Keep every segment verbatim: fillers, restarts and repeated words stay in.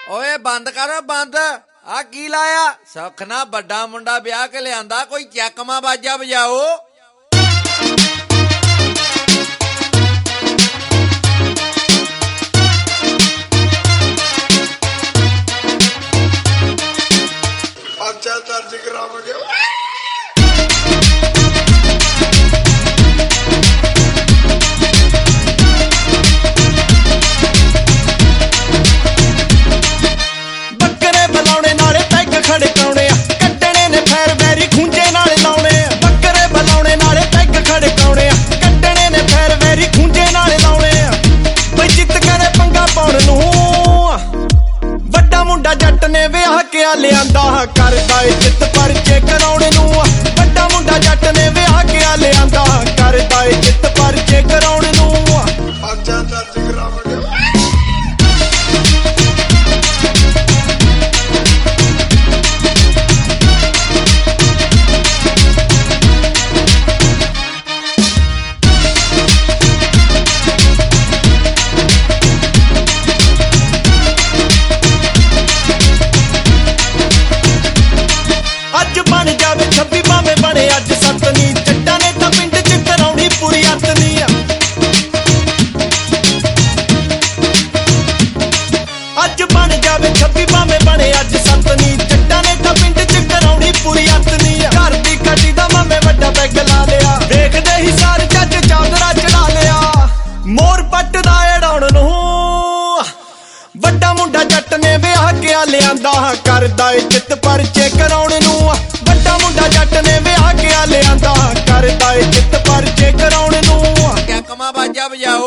ओए बंद करो बंद। आ की लाया सुख ना बड़ा मुंडा ब्याह के लिया कोई चकमा बाजा बजाओ। अच्छा दर्ज करावांगे। बकरे बुलाने नाले पैग खड़काने कट्टने ने फैर वैरी खूंजे नाल लाने। बकरे बुलाने नाले पैग खड़काने कट्टने ने फैर वैरी खूंजे नाल लाने। बई जित करे पंगा पाउण नूं वड्डा मुंडा जट ने विआह के लिआंदा करदा ए जित परचे कराउणे नूं। वड्डा मुंडा जट ने विआह के लिआंदा करदा ए जित परचे कराउणे नूं। अच्छा दर्ज करावांगे। अज बन जावे छब्बी भावे बने अज सतनी जट्टां ने तां पिंड च कराउणी पूरी अतनी। अज बन जावे छब्बी भावे बने अज सतनी जट्टां ने तां पिंड च कराउणी पूरी अतनी। घर दी कटी दा मामे वड्डा पैग ला लिया देखदे ही सार जज चादरा चढ़ा लिया। मोर पट्टदा एड़ाउण नूं वड्डा मुंडा जट ने विआह के लिआंदा करदा ए जित परचे कराउणे नूं। वड्डा मुंडा जट ने विआह के लिआंदा करदा ए जित परचे कराउणे नूं। चकमा बाजा बजाओ।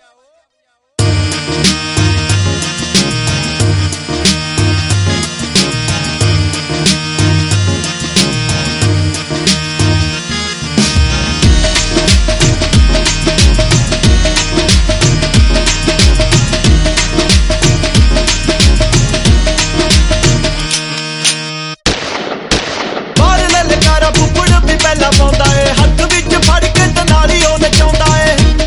ललकारा फुੱਫੜ भी पहला पाउंदा ए हत्थ विच फड़ के ते नाली ओ नचाउंदा ए।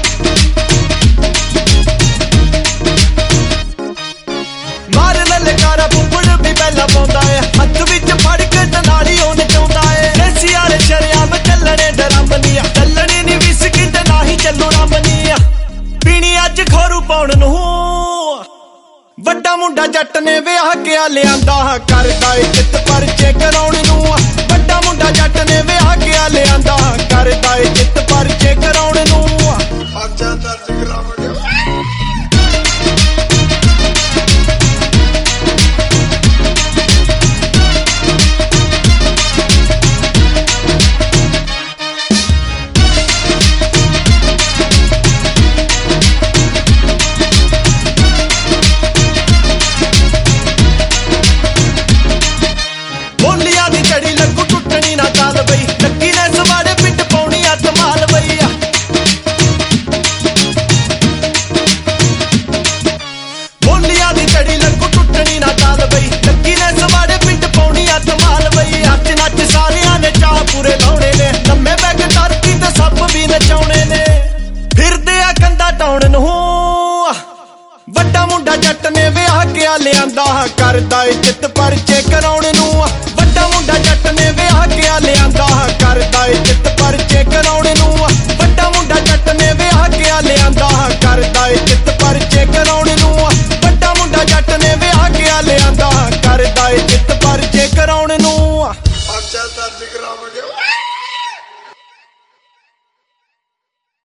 मार ललकारा फुੱਫੜ भी पहला पाउंदा ए हत्थ विच फड़ के ते नाली ओ नचाउंदा ए। देसी वाले शरियाम चलने डरंबनी चलनी नी विस्की ते ना ही चलू रंबनी। पीनी अज खोरू पाउण नूं वड्डा मुंडा जट ने विआह के लिआंदा करदा ए जित परचे कराउणे नूं। वड्डा मुंडा जट ने विआह के लिआंदा करदा ए जित परचे कराउणे नूं। अच्छा दर्ज करावांगे। बोलियां दी चढ़ी लगू टुटनी ना चाल बई नक्की ने सवाड़े पिंड पाउणी अत माल बई। बोलियां दी चढ़ी लगू टुटनी ना चाल बई नक्की ने सवाड़े पिंड पाउणी अत माल बई। नच नच सारियां ने चाह पूरे लाउणे ने लम्मे बैग तरती ते सप भी नचाउणे ने। फिरदे आ कंधा टाउण नूं वड्डा मुंडा जट ने विआह के लिआंदा करदा ए जित परचे कराउणे